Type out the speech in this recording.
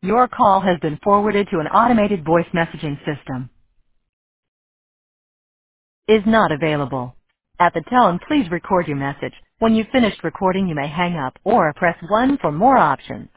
Your call has been forwarded to an automated voice messaging system. Is not available. At the tone, please record your message. When you've finished recording, you may hang up or press 1 for more options.